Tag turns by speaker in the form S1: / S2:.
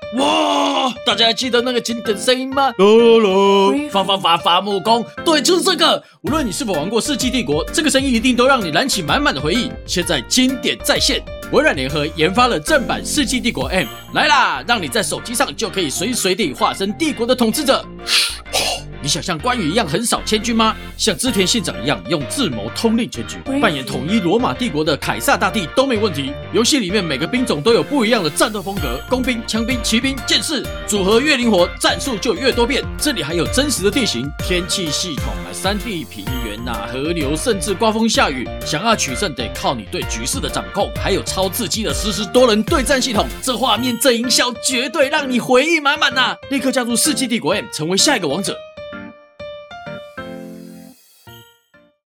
S1: 哇！大家还记得那个经典声音吗？伐木工，对，就是这个。无论你是否玩过《世纪帝国》，这个声音一定都让你燃起满满的回忆。现在经典再现，微软联合研发了正版《世纪帝国 M》，来啦，让你在手机上就可以随时随地化身帝国的统治者。你想像关羽一样横扫千军吗？像织田信长一样用智谋通令全局，扮演统一罗马帝国的凯撒大帝都没问题。游戏里面每个兵种都有不一样的战斗风格，工兵、枪兵、骑兵、剑士，组合越灵活，战术就越多变。这里还有真实的地形、天气系统3D 平原河流，甚至刮风下雨。想要取胜得靠你对局势的掌控，还有超刺激的实时多人对战系统。这画面、这营销绝对让你回忆满满呐！立刻加入世纪帝国 M， 成为下一个王者。